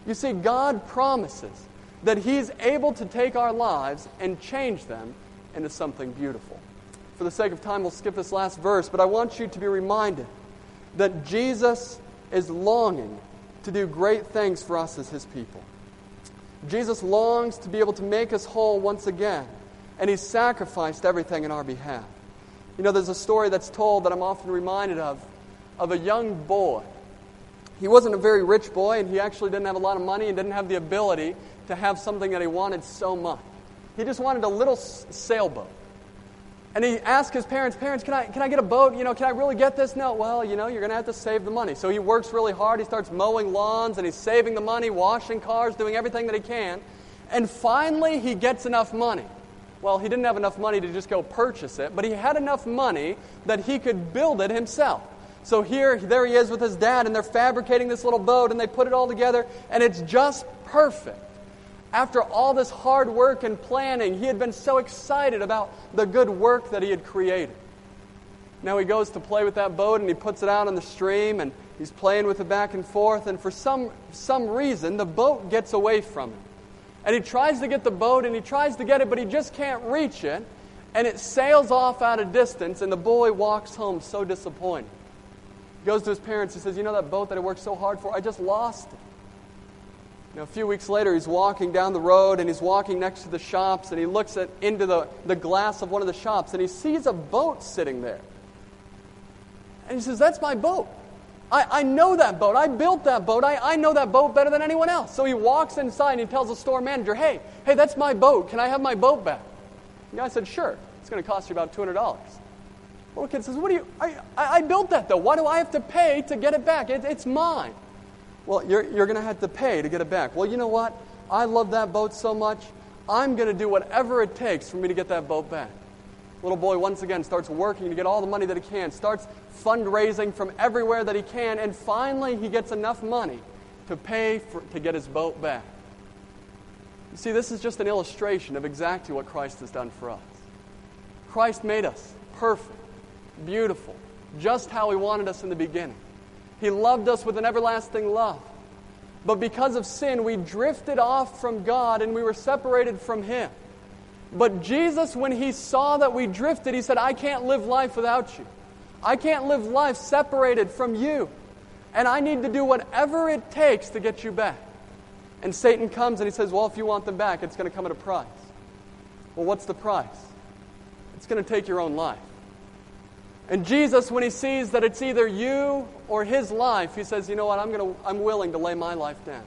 You see, God promises that He's able to take our lives and change them into something beautiful. For the sake of time, we'll skip this last verse, but I want you to be reminded that Jesus is longing to do great things for us as His people. Jesus longs to be able to make us whole once again, and He's sacrificed everything in our behalf. You know, there's a story that's told that I'm often reminded of, of a young boy. He wasn't a very rich boy, and he actually didn't have a lot of money and didn't have the ability to have something that he wanted so much. He just wanted a little sailboat. And he asked his parents, parents, can I can I get a boat? You know, can I really get this? No, well, you know, you're going to have to save the money. So he works really hard. He starts mowing lawns, and he's saving the money, washing cars, doing everything that he can. And finally, he gets enough money. Well, he didn't have enough money to just go purchase it, but he had enough money that he could build it himself. So here, there he is with his dad, and they're fabricating this little boat, and they put it all together, and it's just perfect. After all this hard work and planning, he had been so excited about the good work that he had created. Now he goes to play with that boat, and he puts it out on the stream, and he's playing with it back and forth, and for some, some reason, the boat gets away from him. And he tries to get the boat, and he tries to get it, but he just can't reach it, and it sails off out of distance, and the boy walks home so disappointed. He goes to his parents, he says, you know that boat that I worked so hard for? I just lost it. Now, a few weeks later, he's walking down the road, and he's walking next to the shops, and he looks at, into the, the glass of one of the shops, and he sees a boat sitting there. And he says, that's my boat. I, I know that boat. I built that boat. I, I know that boat better than anyone else. So he walks inside, and he tells the store manager, hey, hey, that's my boat. Can I have my boat back? The guy said, sure. It's going to cost you about two hundred dollars. The little kid says, what do you, I, I, I built that, though. Why do I have to pay to get it back? It, it's mine. Well, you're, you're going to have to pay to get it back. Well, you know what? I love that boat so much, I'm going to do whatever it takes for me to get that boat back. Little boy once again starts working to get all the money that he can, starts fundraising from everywhere that he can, and finally he gets enough money to pay for, to get his boat back. You see, this is just an illustration of exactly what Christ has done for us. Christ made us perfect, beautiful, just how He wanted us in the beginning. He loved us with an everlasting love. But because of sin, we drifted off from God and we were separated from Him. But Jesus, when He saw that we drifted, He said, I can't live life without you. I can't live life separated from you. And I need to do whatever it takes to get you back. And Satan comes and he says, well, if you want them back, it's going to come at a price. Well, what's the price? It's going to take your own life. And Jesus, when He sees that it's either you or His life, He says, you know what, I'm going to, I'm willing to lay my life down.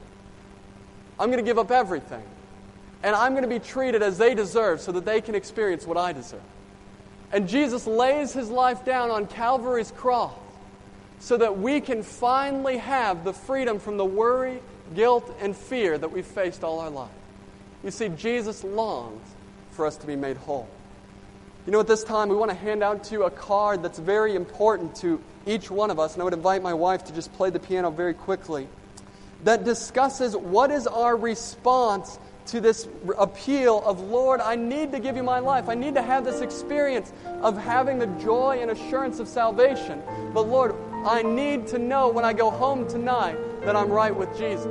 I'm going to give up everything. And I'm going to be treated as they deserve so that they can experience what I deserve. And Jesus lays His life down on Calvary's cross so that we can finally have the freedom from the worry, guilt, and fear that we've faced all our life. You see, Jesus longs for us to be made whole. You know, at this time, we want to hand out to you a card that's very important to each one of us, and I would invite my wife to just play the piano very quickly, that discusses what is our response to this appeal of, Lord, I need to give you my life. I need to have this experience of having the joy and assurance of salvation. But Lord, I need to know when I go home tonight that I'm right with Jesus.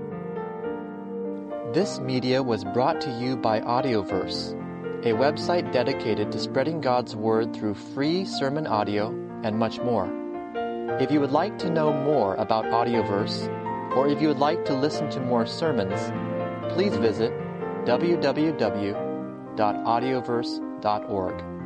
This media was brought to you by Audioverse, a website dedicated to spreading God's Word through free sermon audio and much more. If you would like to know more about Audioverse, or if you would like to listen to more sermons, please visit w w w dot audioverse dot org.